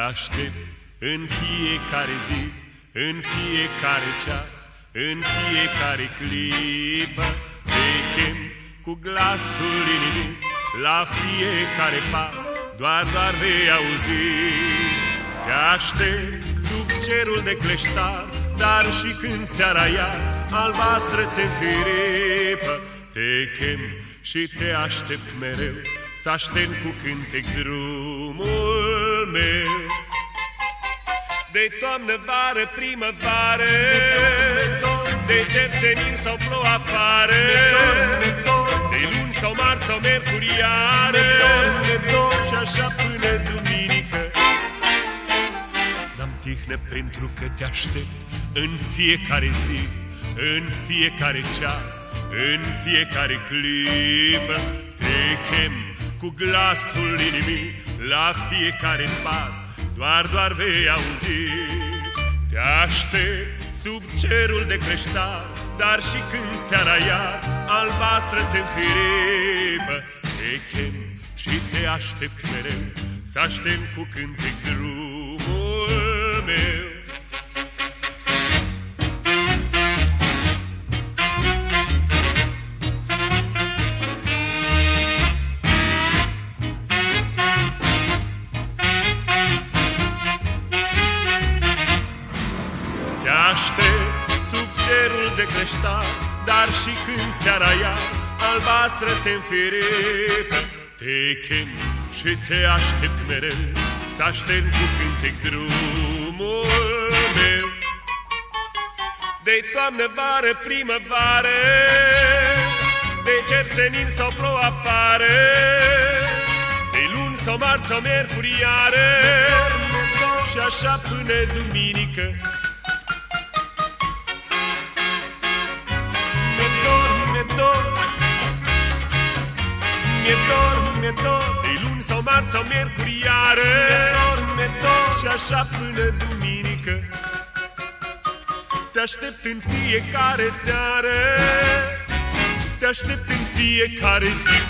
aștept în fiecare zi, în fiecare ceas, în fiecare clipă. Te chem cu glasul inimii, la fiecare pas, doar vei auzi. Te aștept sub cerul de cleștar, dar și când țeara iar albastră se înfiripă. Te chem și te aștept mereu, să aștept cu cântec drumul meu. De toamnă, vară, primăvară, de cer senin sau plouă afară, de luni sau marți sau miercuri iară, și așa până duminică. N-am tihnă pentru că te aștept în fiecare zi, în fiecare ceas, în fiecare clipă. Te chem cu glasul inimii, la fiecare pas, doar vei auzi. Te aștept sub cerul de creștar, dar și când țeara iar albastră se înfiripă. Te chem și te aștept mereu, să aștept cu cântec drumul meu. Te aștept sub cerul de cleștar, dar și când țeara iar albastră se înfiripă. Te chem și te aștept mereu, să aștept cu cântec drumul meu. De toamnă, vară, primăvară, de cer senin sau plouă afară, de luni sau marți sau miercuri iară, și așa până duminică. Mi-e dor, de luni sau marți sau miercuri iară, și așa până duminică. Te aștept în fiecare seară, te aștept în fiecare zi.